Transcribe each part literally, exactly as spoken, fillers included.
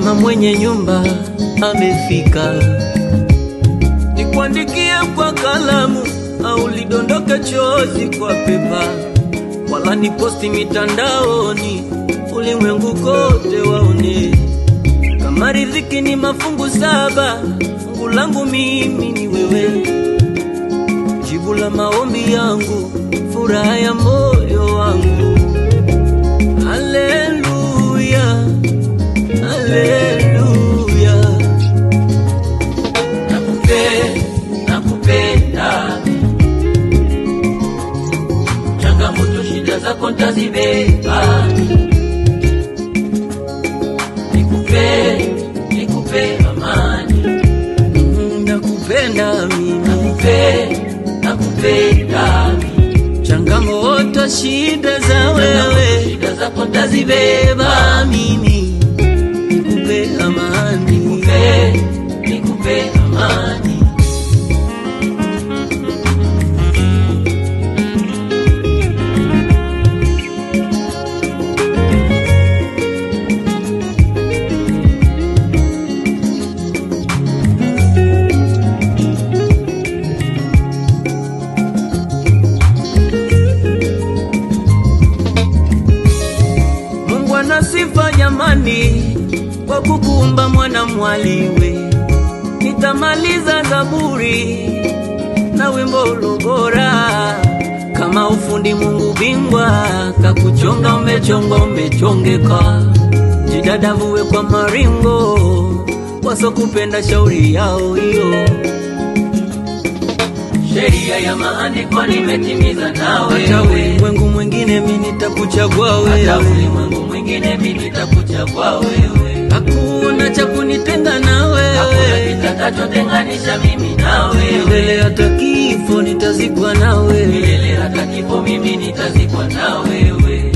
mama mwenye nyumba amefika. Nikuandikie kwa kalamu au lidondoke chozi kwa pepa, wala ni posti mitandaoni ulimwengu kote waone. Kama riziki ni mafungu saba, fungu langu mimi ni wewe. Jibu la maombi yangu, furaha ya moyo wangu. Haleluya, haleluya. Nakupenda, nakupenda, changamoto shida zako ntazibeba. Nikupe, nikupe amani. Nakupenda mimi, Nakupe, nakupenda, changamoto shida za wewe, shida zako ntazibeba. mimi nikupe amani. Nikupe, nikupe amani. Na sifa jamani, kwa kukuumba mwana mwaliwe. Nitamaliza Zaburi na wimbo ulobora. Kama ufundi Mungu bingwa, kakuchonga umechonga umechongeka. Jidadavuwe kwa maringo, waso kupenda shauri yao hiyo. Sheria ya maandiko nimetimiza nawe. Hata ulimwengu mwingine mimi nitakuchagua wewe. Hata ulimwengu mwingine mimi nitakuchagua wewe. Hakuna cha kunitenga na wewe. Hakuna kitakachotenganisha mimi na wewe. Milele hata kifo nitazikwa na wewe. Milele hata kifo mimi nitazikwa na wewe.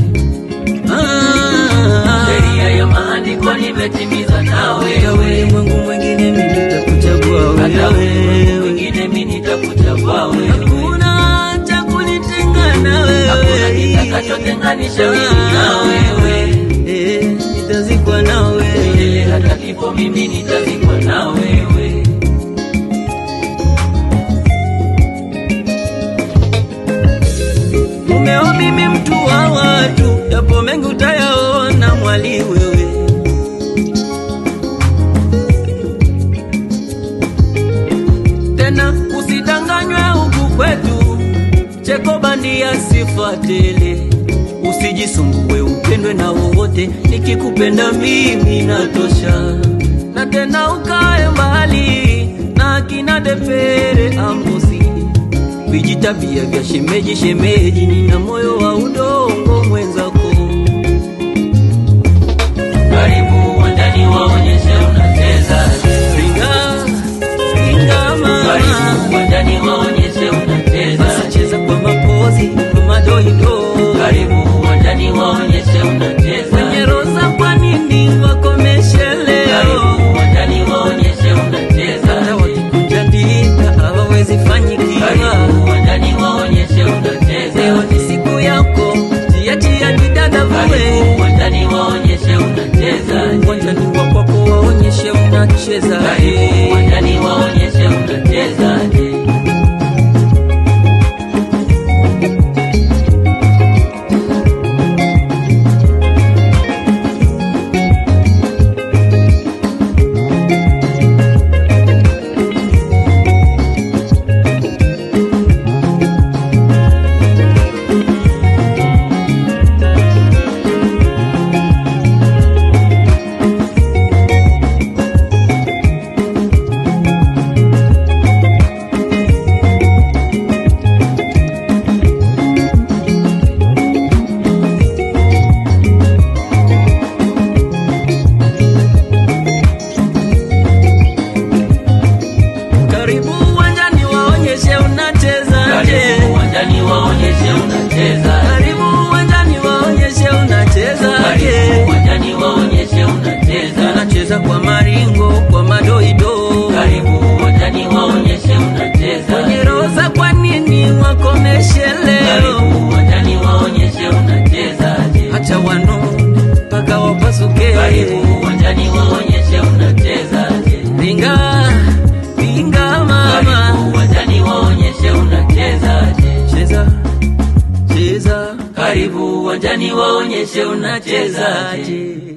Ah, sheria ya maandiko nimetimiza na wewe. hata ulimwengu mwingine mimi nitakuchagua wewe. Hata ulimwengu mwingine mimi nitakuchagua wewe. Hakuna cha kunitenga na wewe. Hakuna kitakachotenganisha mimi na wewe. Eh, nitazikwa na wewe. Milele hata kifo mimi nitazikwa na wewe. Mumeo mimi mtu wa watu, yapo mengi utayaona mwali wewe. Tena usidanganywe huku kwetu, cheko bandia sifa tele. Usijisumbue upendwe na wowote, nikikupenda mimi natosha. Na tena ukae mbali na kina Depere Amosi. Vijitabia vya shemeji shemeji, nina moyo wa udongo mwenzako. Karibu uwanjani waonyeshe unacheza. Ringa, ringa mama. Karibu uwanjani waonyeshe unacheza. Cheza kwa mapozi, kwa madoido. Karibu uwanjani waonyeshe unacheza. Wenye roza kwa nini wakomeshe leo? Karibu uwanjani waonyeshe unacheza. Na wakikunja ndita hawawezi fanyikiwa. Karibu uwanjani waonyeshe unacheza. Leo ni siku yako, tia tia didada vue. Karibu uwanjani waonyeshe unacheza. Uwanjani wa kwako waonyeshe unacheza. Karibu uwanjani waonyeshe unacheza. Unacheza kwa maringo, kwa madoido. Karibu uwanjani waonyeshe unacheza. Wenye roza kwa nini wakomeshe leo? Karibu uwanjani waonyeshe unacheza. Acha wanone mpaka wapasuke. Karibu uwanjani waonyeshe ngoja niwaonyeshe unachezaje.